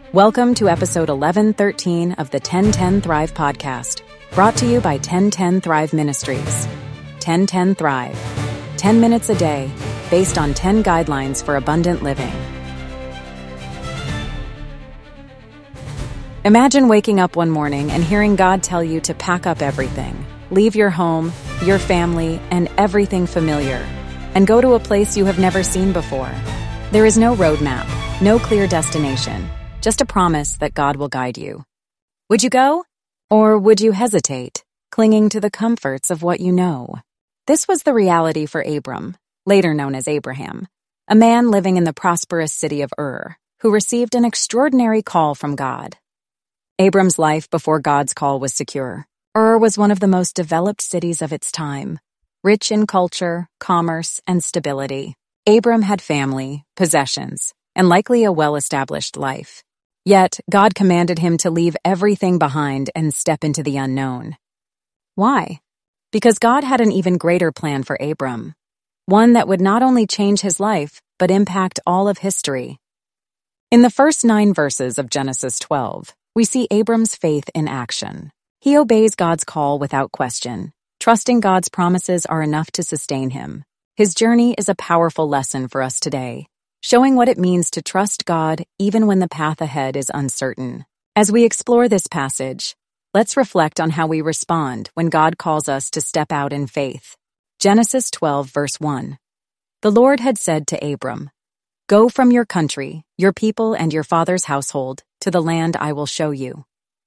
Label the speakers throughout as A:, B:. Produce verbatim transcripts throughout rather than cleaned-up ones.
A: Welcome to episode eleven thirteen of the ten ten Thrive podcast, brought to you by ten ten Thrive Ministries. ten ten Thrive. ten minutes a day, based on ten guidelines for abundant living. Imagine waking up one morning and hearing God tell you to pack up everything, leave your home, your family, and everything familiar, and go to a place you have never seen before. There is no roadmap, no clear destination, just a promise that God will guide you. Would you go? Or would you hesitate, clinging to the comforts of what you know? This was the reality for Abram, later known as Abraham, a man living in the prosperous city of Ur, who received an extraordinary call from God. Abram's life before God's call was secure. Ur was one of the most developed cities of its time, rich in culture, commerce, and stability. Abram had family, possessions, and likely a well-established life. Yet, God commanded him to leave everything behind and step into the unknown. Why? Because God had an even greater plan for Abram, one that would not only change his life, but impact all of history. In the first nine verses of Genesis twelve, we see Abram's faith in action. He obeys God's call without question, trusting God's promises are enough to sustain him. His journey is a powerful lesson for us today, showing what it means to trust God even when the path ahead is uncertain. As we explore this passage, let's reflect on how we respond when God calls us to step out in faith. Genesis twelve, verse one. The Lord had said to Abram, "Go from your country, your people, and your father's household to the land I will show you."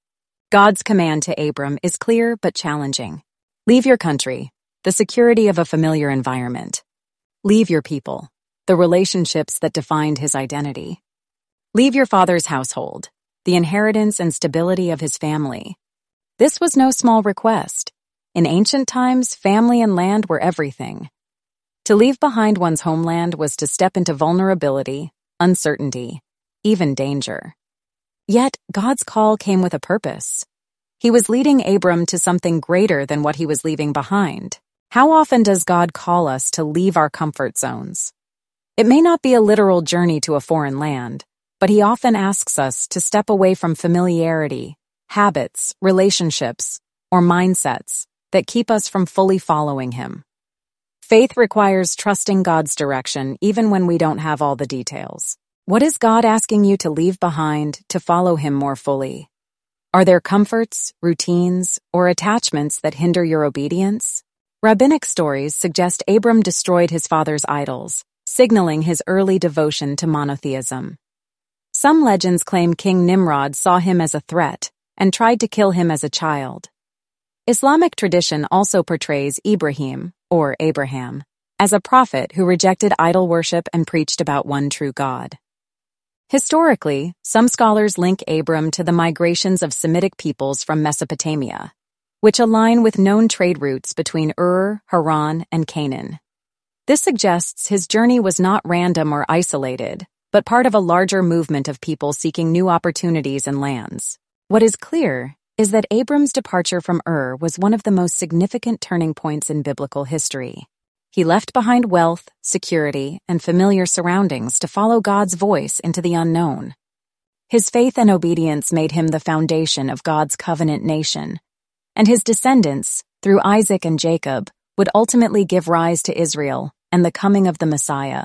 A: God's command to Abram is clear but challenging. Leave your country, the security of a familiar environment. Leave your people, the relationships that defined his identity. Leave your father's household, the inheritance and stability of his family. This was no small request. In ancient times, family and land were everything. To leave behind one's homeland was to step into vulnerability, uncertainty, even danger. Yet, God's call came with a purpose. He was leading Abram to something greater than what he was leaving behind. How often does God call us to leave our comfort zones? It may not be a literal journey to a foreign land, but he often asks us to step away from familiarity, habits, relationships, or mindsets that keep us from fully following him. Faith requires trusting God's direction even when we don't have all the details. What is God asking you to leave behind to follow him more fully? Are there comforts, routines, or attachments that hinder your obedience? Rabbinic stories suggest Abram destroyed his father's idols, signaling his early devotion to monotheism. Some legends claim King Nimrod saw him as a threat and tried to kill him as a child. Islamic tradition also portrays Ibrahim, or Abraham, as a prophet who rejected idol worship and preached about one true God. Historically, some scholars link Abram to the migrations of Semitic peoples from Mesopotamia, which align with known trade routes between Ur, Haran, and Canaan. This suggests his journey was not random or isolated, but part of a larger movement of people seeking new opportunities and lands. What is clear is that Abram's departure from Ur was one of the most significant turning points in biblical history. He left behind wealth, security, and familiar surroundings to follow God's voice into the unknown. His faith and obedience made him the foundation of God's covenant nation, and his descendants, through Isaac and Jacob, would ultimately give rise to Israel and the coming of the Messiah.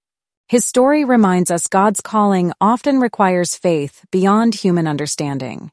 A: His story reminds us God's calling often requires faith beyond human understanding.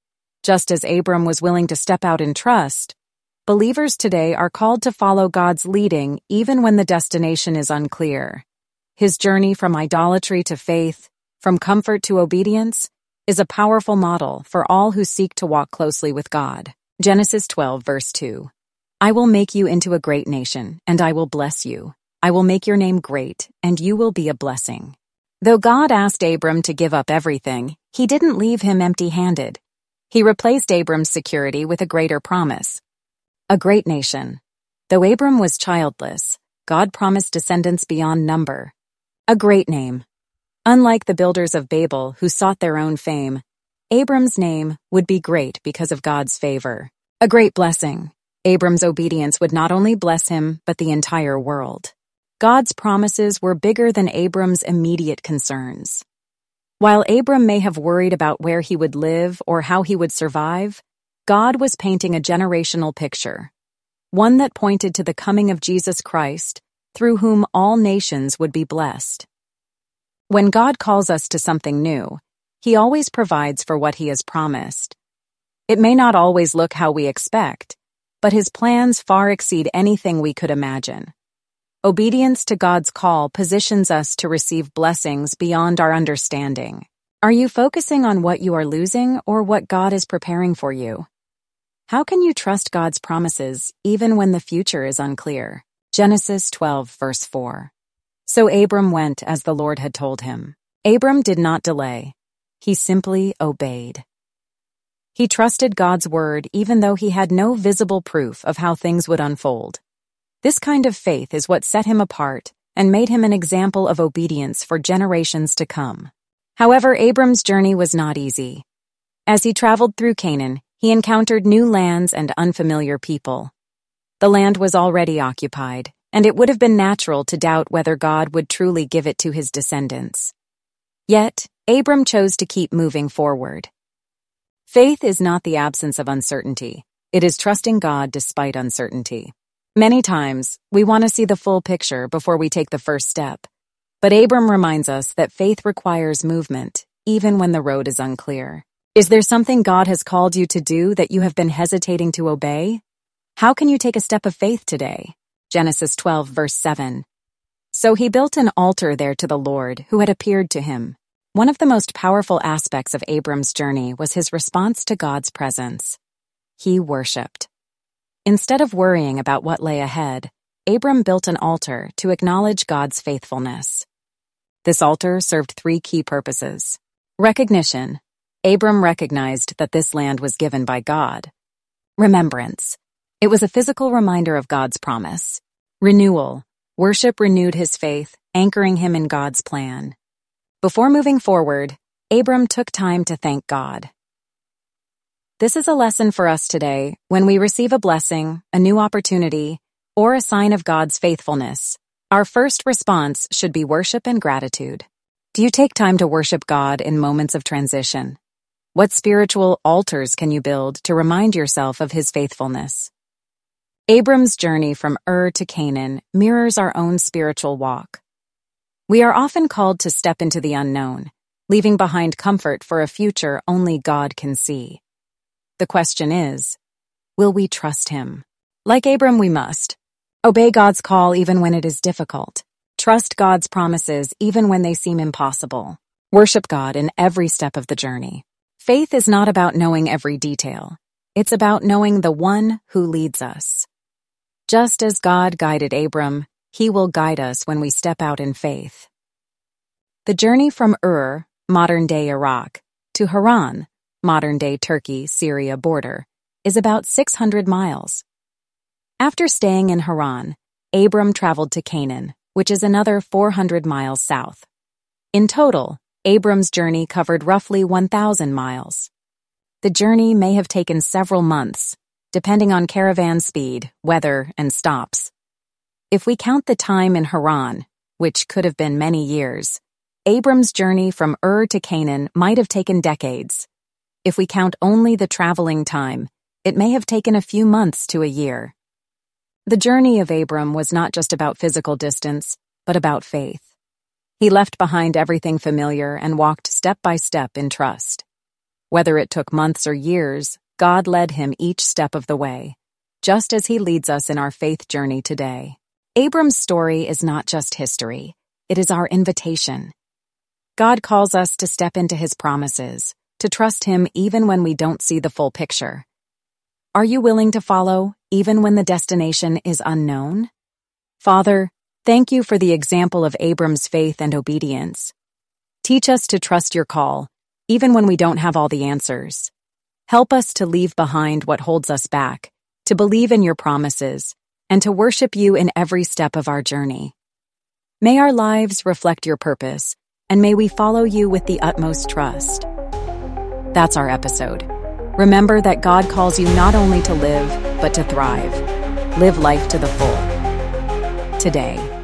A: Just as Abram was willing to step out in trust, believers today are called to follow God's leading even when the destination is unclear. His journey from idolatry to faith, from comfort to obedience, is a powerful model for all who seek to walk closely with God. Genesis twelve, verse two. I will make you into a great nation, and I will bless you. I will make your name great, and you will be a blessing. Though God asked Abram to give up everything, he didn't leave him empty-handed. He replaced Abram's security with a greater promise. A great nation. Though Abram was childless, God promised descendants beyond number. A great name. Unlike the builders of Babel who sought their own fame, Abram's name would be great because of God's favor. A great blessing. Abram's obedience would not only bless him, but the entire world. God's promises were bigger than Abram's immediate concerns. While Abram may have worried about where he would live or how he would survive, God was painting a generational picture, one that pointed to the coming of Jesus Christ, through whom all nations would be blessed. When God calls us to something new, He always provides for what He has promised. It may not always look how we expect, but His plans far exceed anything we could imagine. Obedience to God's call positions us to receive blessings beyond our understanding. Are you focusing on what you are losing or what God is preparing for you? How can you trust God's promises even when the future is unclear? Genesis twelve, verse four. So Abram went as the Lord had told him. Abram did not delay. He simply obeyed. He trusted God's word even though he had no visible proof of how things would unfold. This kind of faith is what set him apart and made him an example of obedience for generations to come. However, Abram's journey was not easy. As he traveled through Canaan, he encountered new lands and unfamiliar people. The land was already occupied, and it would have been natural to doubt whether God would truly give it to his descendants. Yet, Abram chose to keep moving forward. Faith is not the absence of uncertainty. It is trusting God despite uncertainty. Many times, we want to see the full picture before we take the first step. But Abram reminds us that faith requires movement, even when the road is unclear. Is there something God has called you to do that you have been hesitating to obey? How can you take a step of faith today? Genesis twelve, verse seven. So he built an altar there to the Lord who had appeared to him. One of the most powerful aspects of Abram's journey was his response to God's presence. He worshipped. Instead of worrying about what lay ahead, Abram built an altar to acknowledge God's faithfulness. This altar served three key purposes. Recognition. Abram recognized that this land was given by God. Remembrance. It was a physical reminder of God's promise. Renewal. Worship renewed his faith, anchoring him in God's plan. Before moving forward, Abram took time to thank God. This is a lesson for us today. When we receive a blessing, a new opportunity, or a sign of God's faithfulness, our first response should be worship and gratitude. Do you take time to worship God in moments of transition? What spiritual altars can you build to remind yourself of His faithfulness? Abram's journey from Ur to Canaan mirrors our own spiritual walk. We are often called to step into the unknown, leaving behind comfort for a future only God can see. The question is, will we trust Him? Like Abram, we must. Obey God's call even when it is difficult. Trust God's promises even when they seem impossible. Worship God in every step of the journey. Faith is not about knowing every detail. It's about knowing the one who leads us. Just as God guided Abram, He will guide us when we step out in faith. The journey from Ur, modern-day Iraq, to Haran, modern-day Turkey, Syria border, is about six hundred miles. After staying in Haran, Abram traveled to Canaan, which is another four hundred miles south. In total, Abram's journey covered roughly one thousand miles. The journey may have taken several months, depending on caravan speed, weather, and stops. If we count the time in Haran, which could have been many years, Abram's journey from Ur to Canaan might have taken decades. If we count only the traveling time, it may have taken a few months to a year. The journey of Abram was not just about physical distance, but about faith. He left behind everything familiar and walked step by step in trust. Whether it took months or years, God led him each step of the way, just as He leads us in our faith journey today. Abram's story is not just history, it is our invitation. God calls us to step into His promises, to trust Him even when we don't see the full picture. Are you willing to follow, even when the destination is unknown? Father, thank You for the example of Abram's faith and obedience. Teach us to trust Your call, even when we don't have all the answers. Help us to leave behind what holds us back, to believe in Your promises, and to worship You in every step of our journey. May our lives reflect Your purpose, and may we follow You with the utmost trust. That's our episode. Remember that God calls you not only to live, but to thrive. Live life to the full. Today.